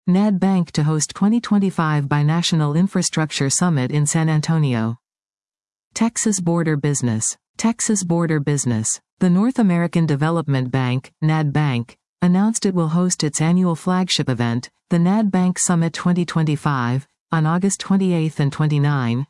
NAD Bank to host 2025 Binational Infrastructure Summit in San Antonio. Texas Border Business. Texas Border Business. The North American Development Bank, NAD Bank, announced it will host its annual flagship event, the NAD Bank Summit 2025, on August 28 and 29,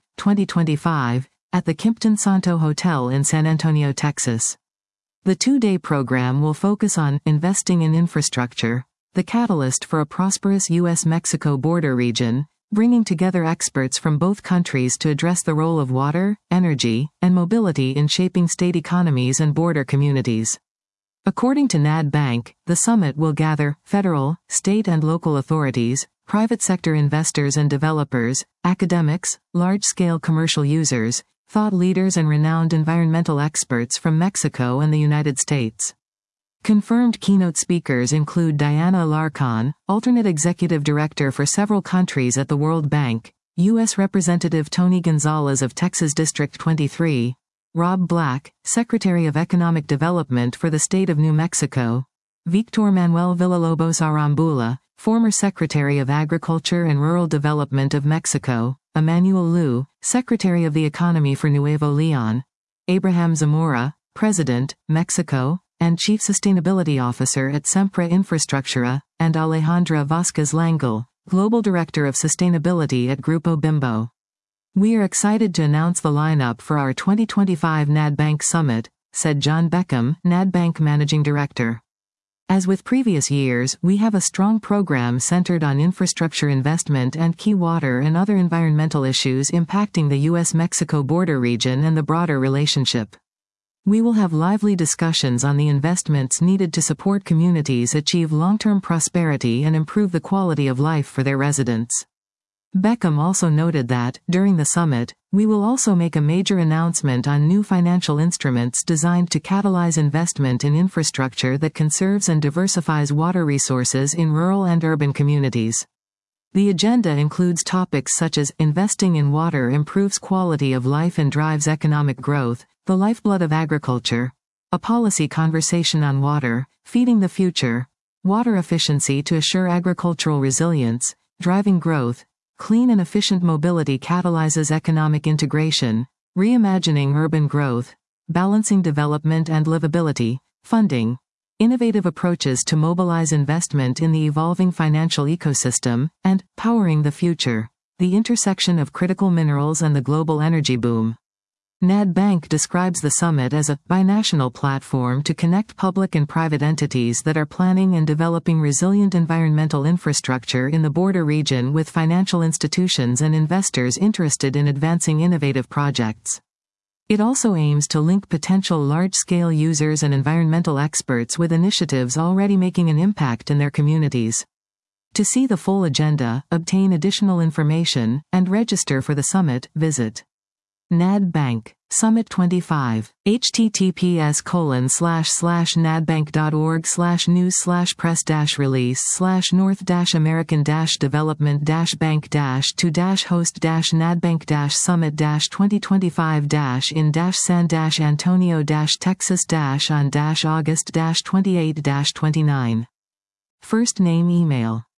2025, at the Kimpton Santo Hotel in San Antonio, Texas. The two-day program will focus on investing in infrastructure, the catalyst for a prosperous U.S.-Mexico border region, bringing together experts from both countries to address the role of water, energy, and mobility in shaping state economies and border communities. According to NAD Bank, the summit will gather federal, state and local authorities, private sector investors and developers, academics, large-scale commercial users, thought leaders and renowned environmental experts from Mexico and the United States. Confirmed keynote speakers include Diana Alarcon, alternate executive director for several countries at the World Bank, U.S. Representative Tony Gonzalez of Texas District 23, Rob Black, Secretary of Economic Development for the state of New Mexico, Victor Manuel Villalobos Arambula, former Secretary of Agriculture and Rural Development of Mexico, Emmanuel Liu, Secretary of the Economy for Nuevo Leon, Abraham Zamora, President, Mexico, and Chief Sustainability Officer at Sempra Infrastructura, and Alejandra Vázquez Langel, Global Director of Sustainability at Grupo Bimbo. We are excited to announce the lineup for our 2025 NAD Bank Summit, said John Beckham, NAD Bank Managing Director. As with previous years, we have a strong program centered on infrastructure investment and key water and other environmental issues impacting the U.S.-Mexico border region and the broader relationship. We will have lively discussions on the investments needed to support communities achieve long-term prosperity and improve the quality of life for their residents. Beckham also noted that, during the summit, we will also make a major announcement on new financial instruments designed to catalyze investment in infrastructure that conserves and diversifies water resources in rural and urban communities. The agenda includes topics such as investing in water improves quality of life and drives economic growth, the lifeblood of agriculture, a policy conversation on water, feeding the future, water efficiency to assure agricultural resilience, driving growth, clean and efficient mobility catalyzes economic integration, reimagining urban growth, balancing development and livability, funding, innovative approaches to mobilize investment in the evolving financial ecosystem, and powering the future, the intersection of critical minerals and the global energy boom. NAD Bank describes the summit as a binational platform to connect public and private entities that are planning and developing resilient environmental infrastructure in the border region with financial institutions and investors interested in advancing innovative projects. It also aims to link potential large-scale users and environmental experts with initiatives already making an impact in their communities. To see the full agenda, obtain additional information, and register for the summit, visit NAD Bank Summit 25 https://nadbank.org/news/press-release/north-american-development-bank-to-host-NAD Bank-in-San Antonio-Texas-on-August-28-29. First name email